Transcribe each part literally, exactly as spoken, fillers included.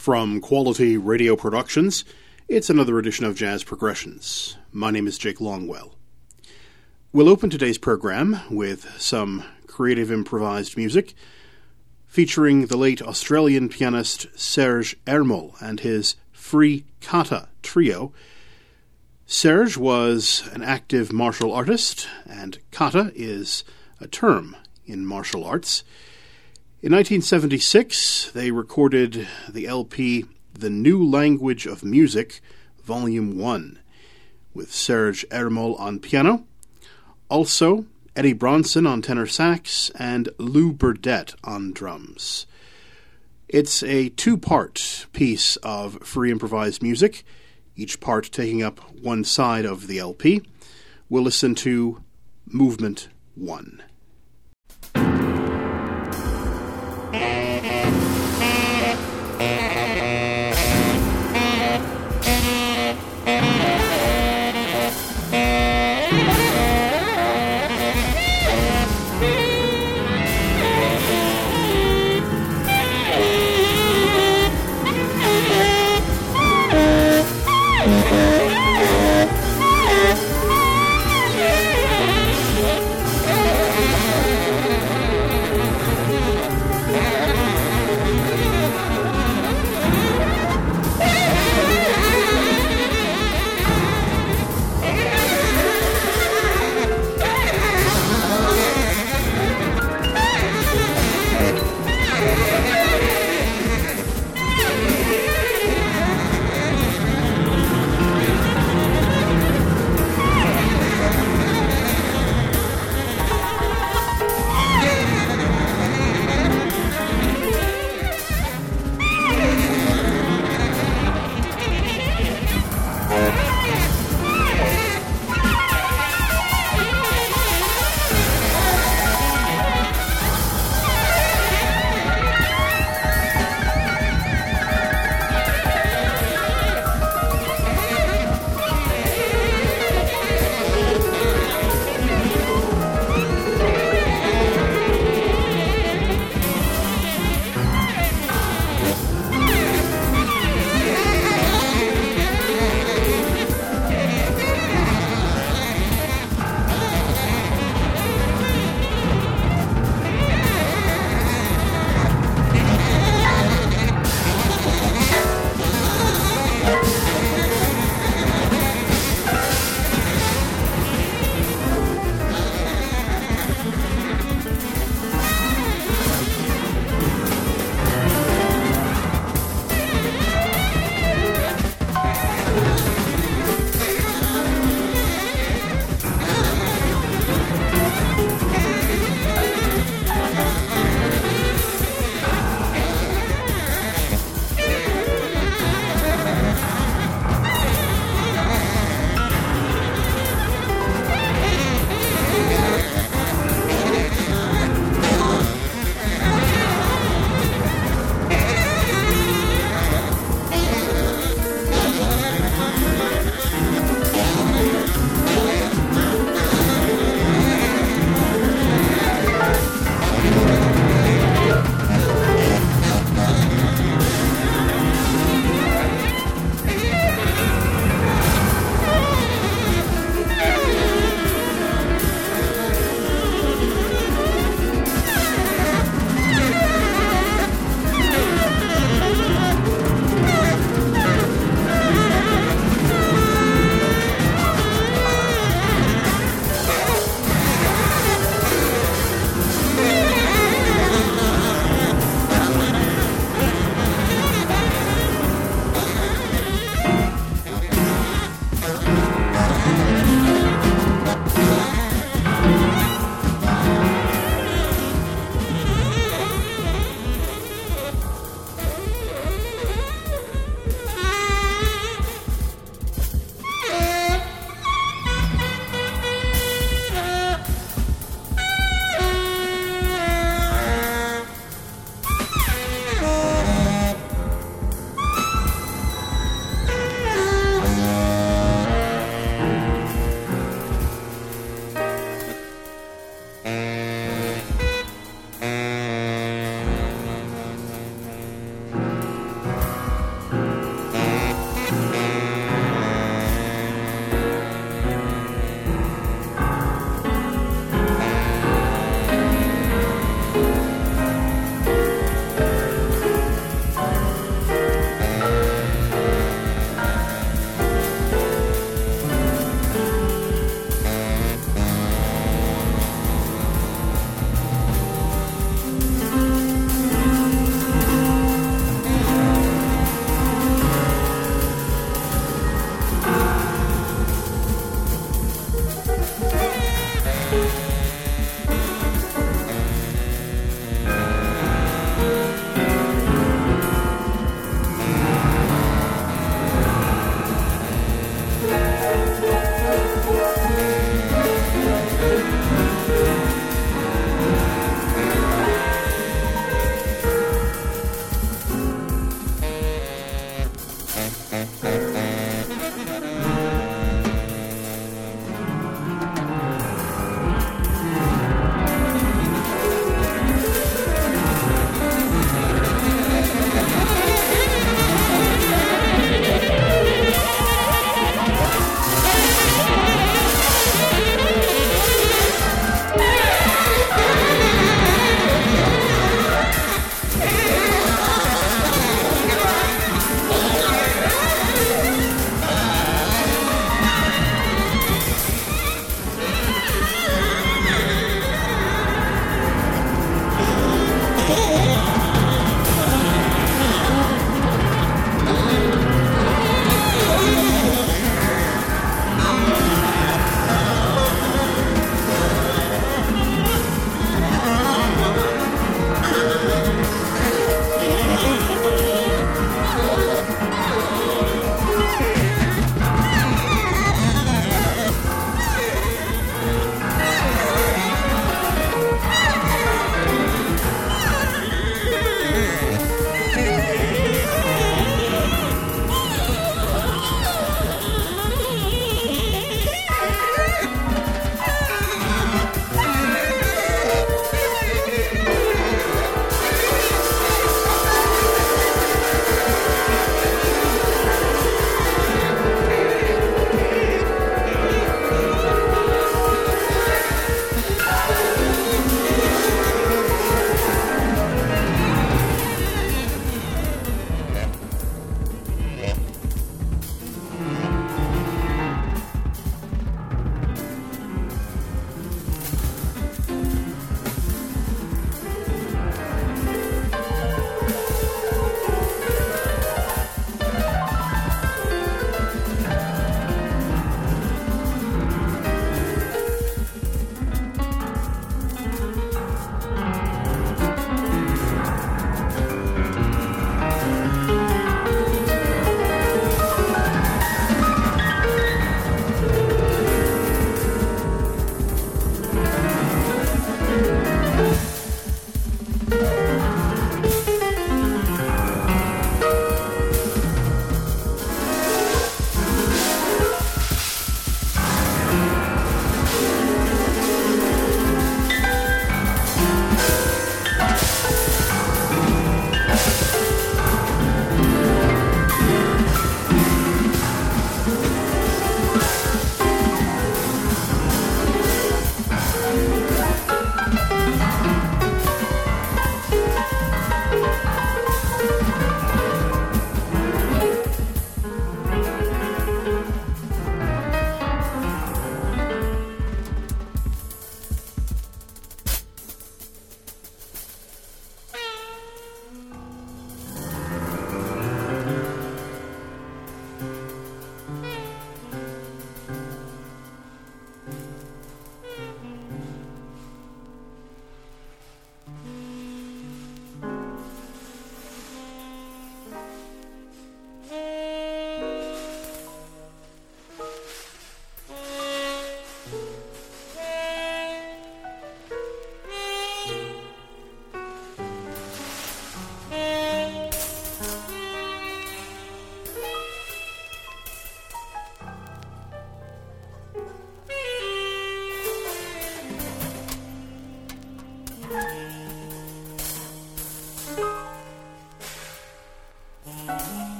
From Quality Radio Productions, it's another edition of Jazz Progressions. My name is Jake Longwell. We'll open today's program with some creative improvised music featuring the late Australian pianist Serge Ermol and his Free Kata trio. Serge was an active martial artist, and kata is a term in martial arts. In nineteen seventy-six, they recorded the L P The New Language of Music, Volume one, with Serge Ermol on piano, also Eddie Bronson on tenor sax, and Lou Burdett on drums. It's a two-part piece of free improvised music, each part taking up one side of the L P. We'll listen to Movement one. Thank you.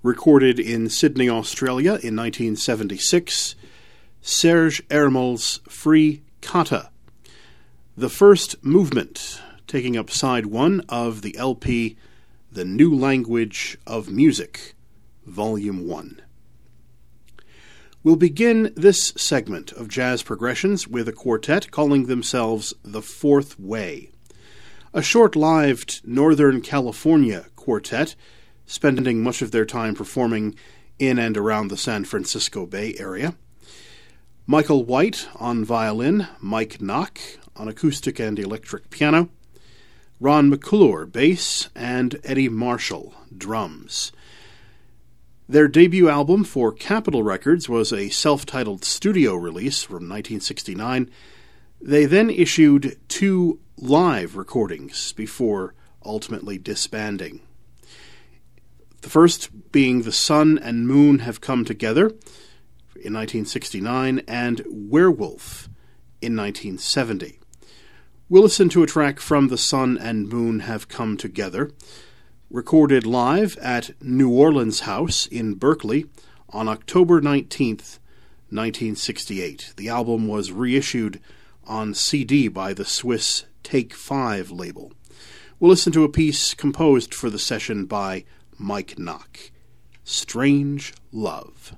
Recorded in Sydney, Australia in nineteen seventy-six, Serge Ermel's Free Kata, the first movement, taking up side one of the L P The New Language of Music, Volume one. We'll begin this segment of Jazz Progressions with a quartet calling themselves The Fourth Way, a short-lived Northern California quartet spending much of their time performing in and around the San Francisco Bay Area. Michael White on violin, Mike Knock on acoustic and electric piano, Ron McClure bass, and Eddie Marshall drums. Their debut album for Capitol Records was a self-titled studio release from nineteen sixty-nine. They then issued two live recordings before ultimately disbanding. The first being The Sun and Moon Have Come Together in nineteen sixty-nine and Werewolf in nineteen seventy. We'll listen to a track from The Sun and Moon Have Come Together, recorded live at New Orleans House in Berkeley on October nineteenth, nineteen sixty-eight. The album was reissued on C D by the Swiss Take Five label. We'll listen to a piece composed for the session by Mike Knock, Strange Love.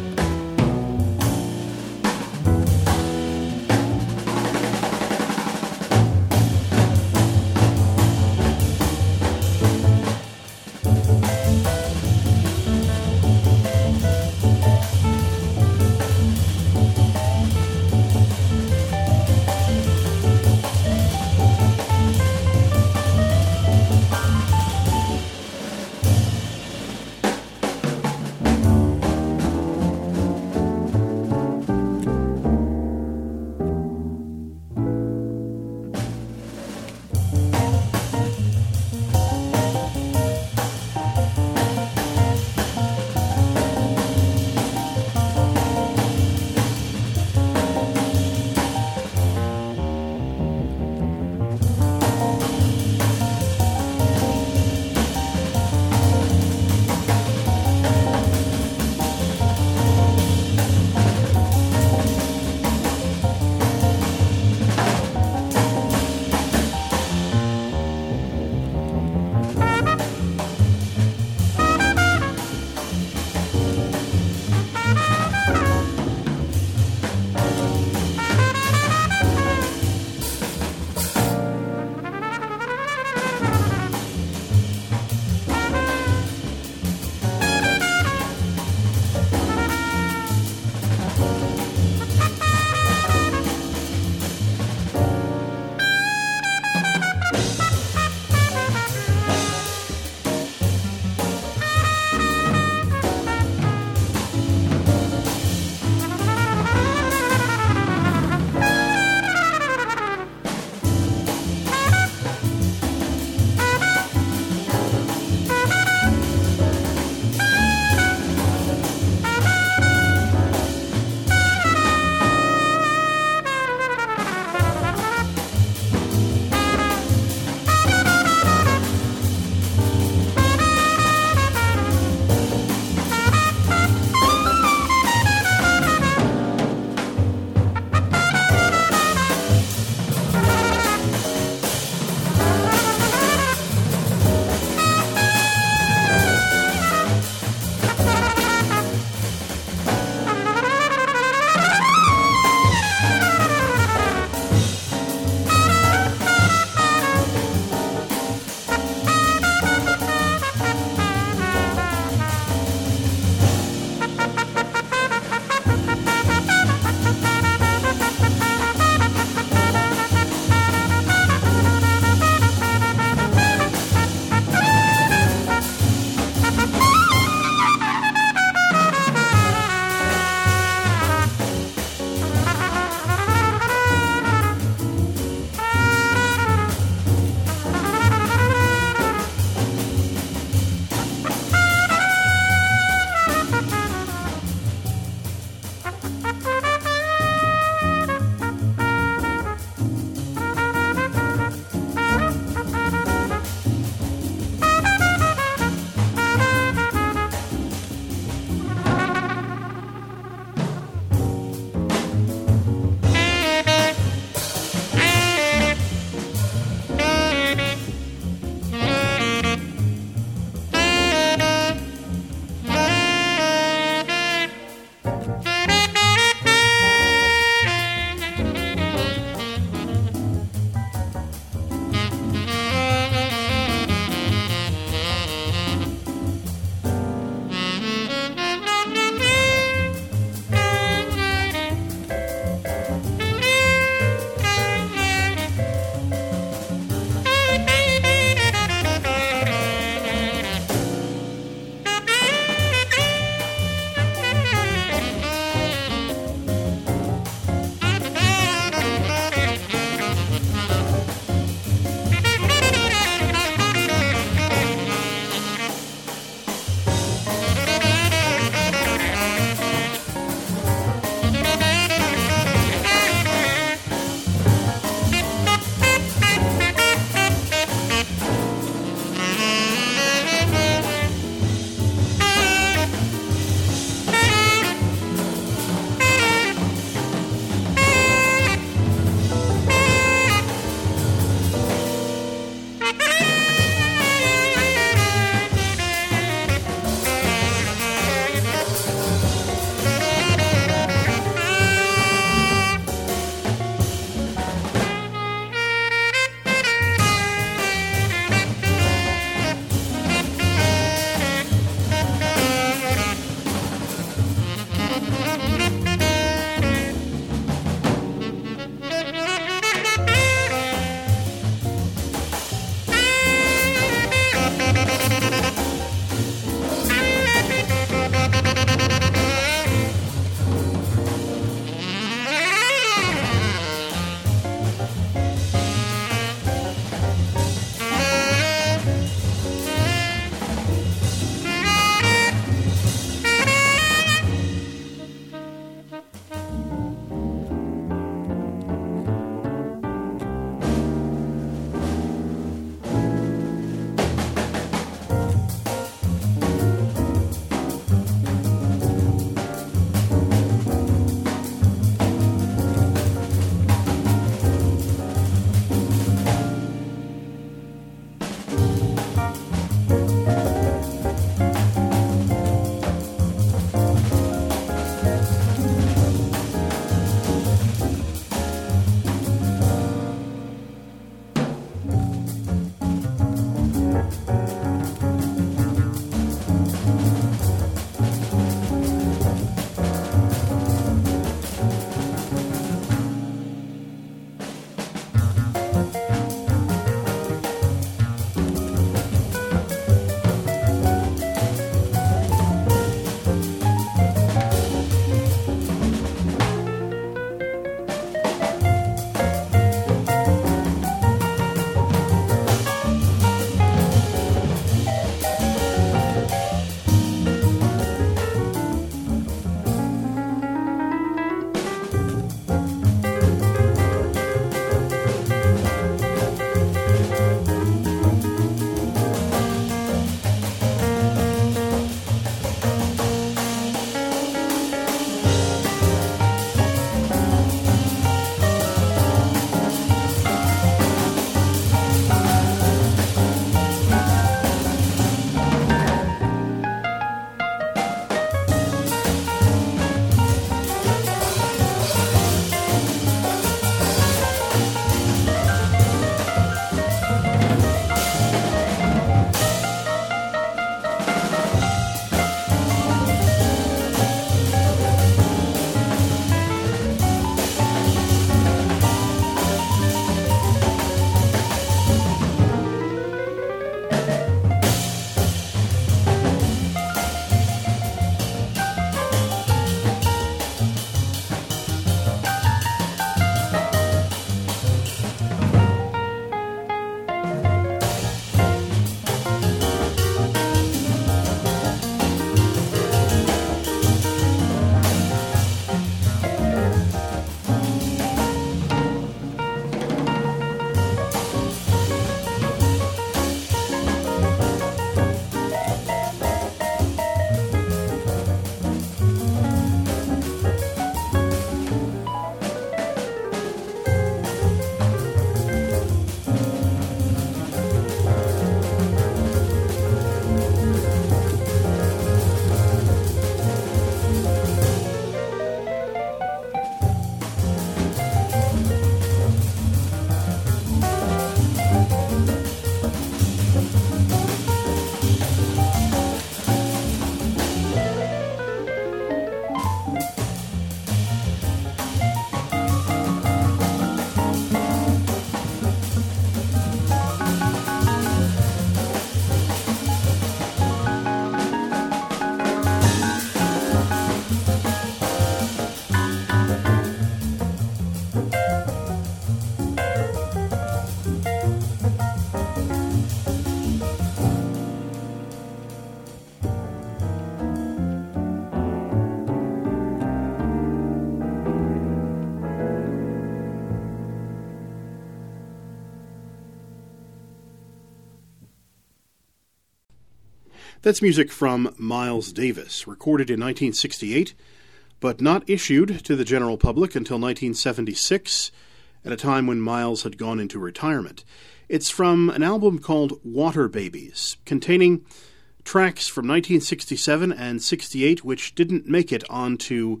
That's music from Miles Davis, recorded in nineteen sixty-eight, but not issued to the general public until nineteen seventy-six, at a time when Miles had gone into retirement. It's from an album called Water Babies, containing tracks from nineteen sixty-seven and sixty-eight which didn't make it onto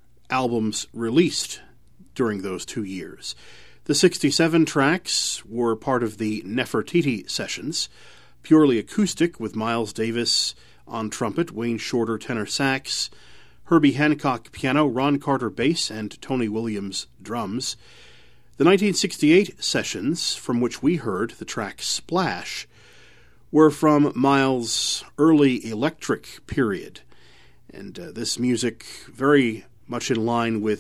albums released during those two years. The sixty-seven tracks were part of the Nefertiti sessions, purely acoustic, with Miles Davis on trumpet, Wayne Shorter tenor sax, Herbie Hancock piano, Ron Carter bass, and Tony Williams drums. The nineteen sixty-eight sessions, from which we heard the track Splash, were from Miles' early electric period, and uh, this music very much in line with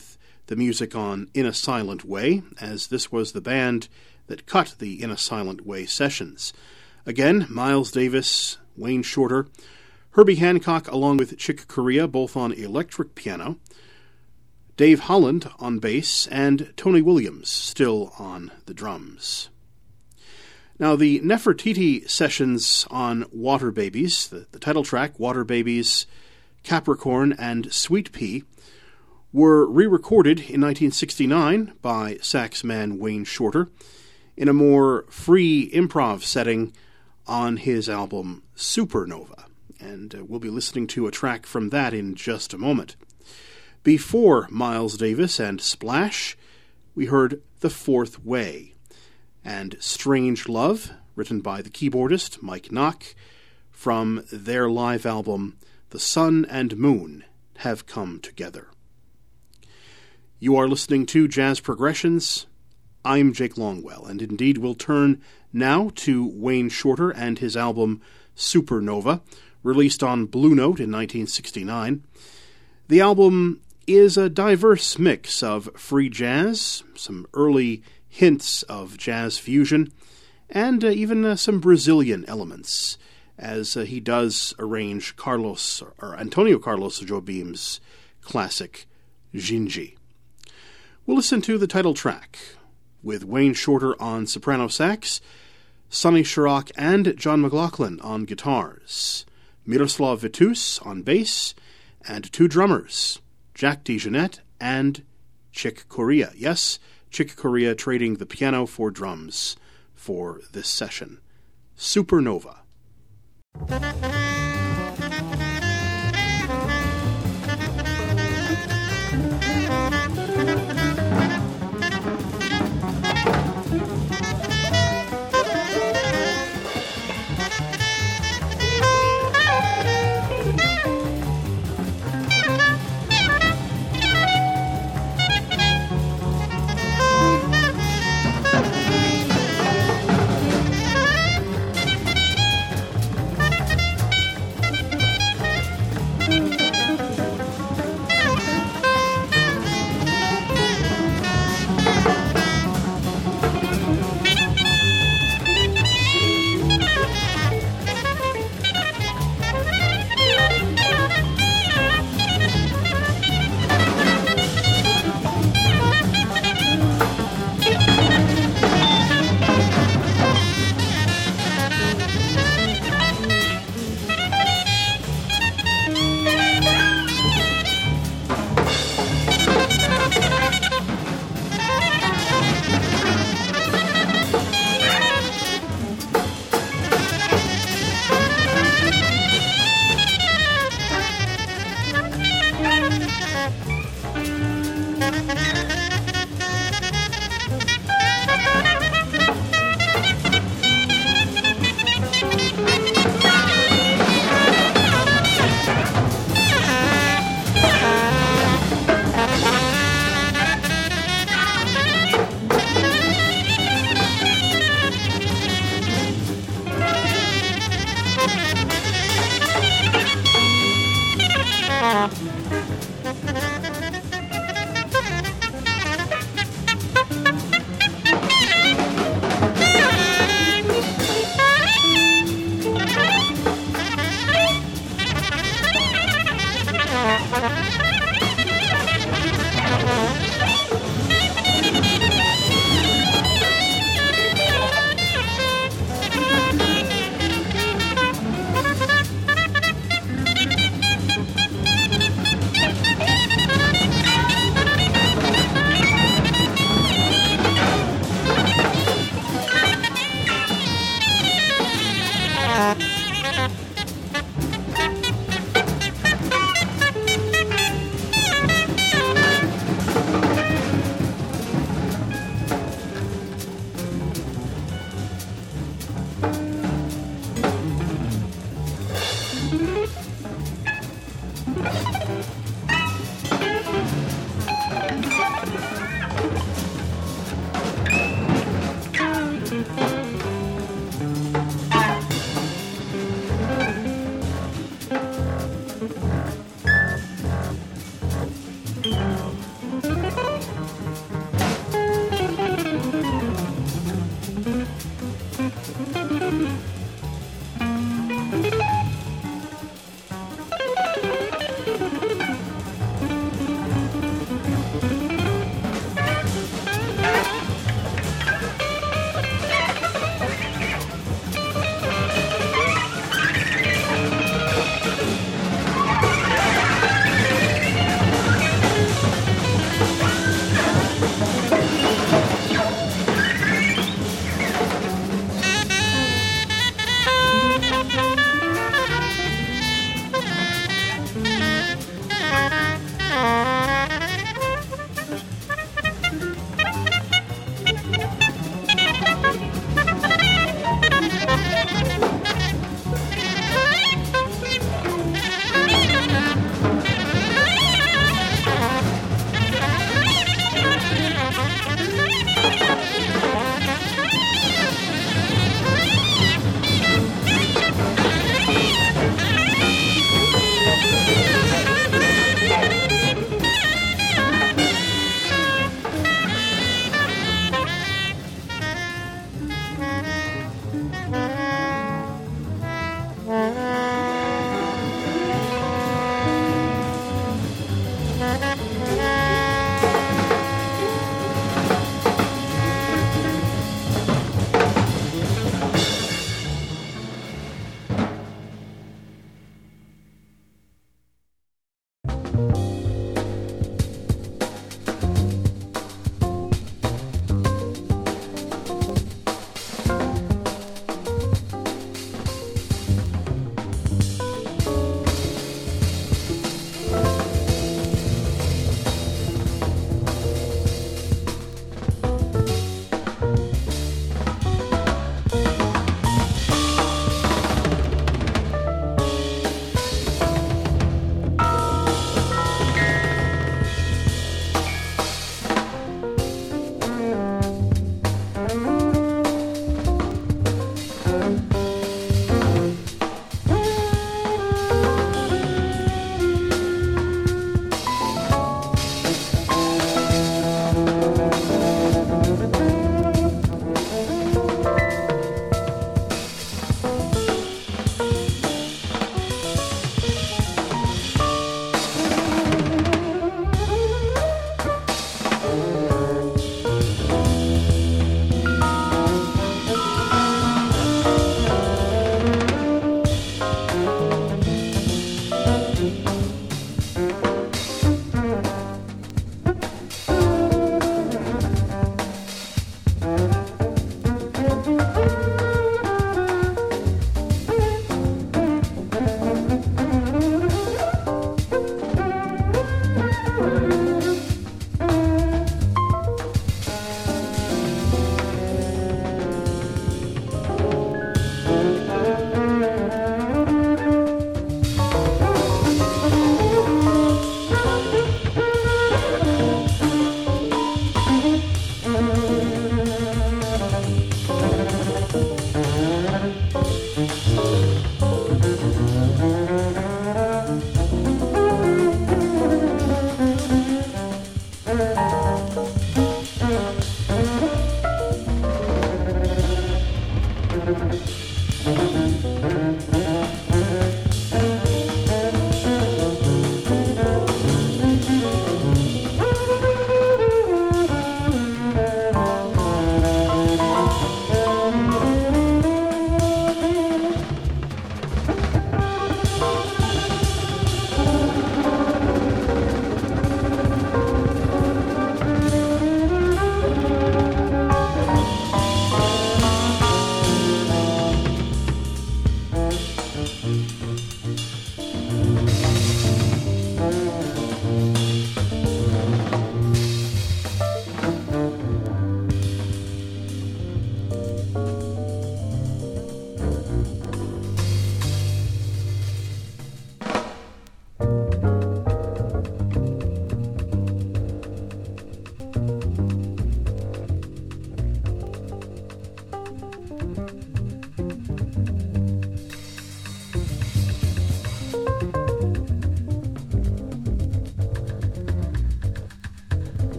the music on In a Silent Way, as this was the band that cut the In a Silent Way sessions. Again, Miles Davis, Wayne Shorter, Herbie Hancock along with Chick Corea, both on electric piano, Dave Holland on bass, and Tony Williams still on the drums. Now, the Nefertiti sessions on Water Babies, the, the title track, Water Babies, Capricorn, and Sweet Pea, were re-recorded in nineteen sixty-nine by sax man Wayne Shorter in a more free improv setting on his album Supernova. And uh, we'll be listening to a track from that in just a moment. Before Miles Davis and Splash, we heard The Fourth Way and Strange Love, written by the keyboardist Mike Nock, from their live album The Sun and Moon Have Come Together. You are listening to Jazz Progressions. I'm Jake Longwell, and indeed we'll turn now to Wayne Shorter and his album Supernova, released on Blue Note in nineteen sixty-nine. The album is a diverse mix of free jazz, some early hints of jazz fusion, and uh, even uh, some Brazilian elements, as uh, he does arrange Carlos or Antonio Carlos Jobim's classic Gingy. We'll listen to the title track, with Wayne Shorter on soprano sax, Sonny Sharrock and John McLaughlin on guitars, Miroslav Vitus on bass, and two drummers, Jack DeJohnette and Chick Corea. Yes, Chick Corea trading the piano for drums for this session. Supernova.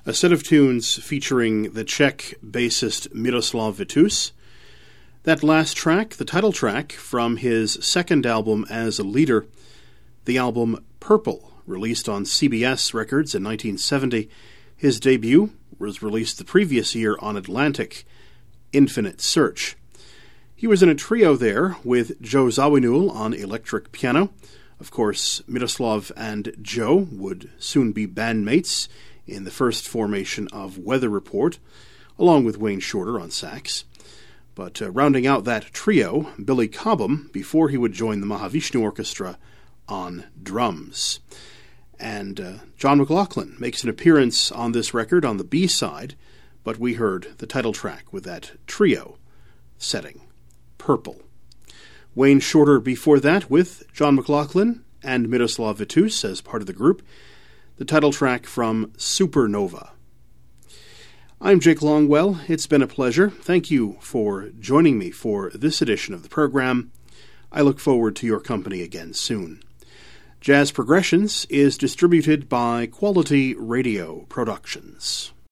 a set of tunes featuring the Czech bassist Miroslav Vitus. That last track, the title track from his second album as a leader, the album Purple, released on C B S Records in nineteen seventy. His debut was released the previous year on Atlantic, Infinite Search. He was in a trio there with Joe Zawinul on electric piano. Of course, Miroslav and Joe would soon be bandmates in the first formation of Weather Report, along with Wayne Shorter on sax. But uh, rounding out that trio, Billy Cobham, before he would join the Mahavishnu Orchestra, on drums. And uh, John McLaughlin makes an appearance on this record on the B-side, but we heard the title track with that trio setting, Purple. Wayne Shorter before that with John McLaughlin and Miroslav Vitus as part of the group, the title track from Supernova. I'm Jake Longwell. It's been a pleasure. Thank you for joining me for this edition of the program. I look forward to your company again soon. Jazz Progressions is distributed by Quality Radio Productions.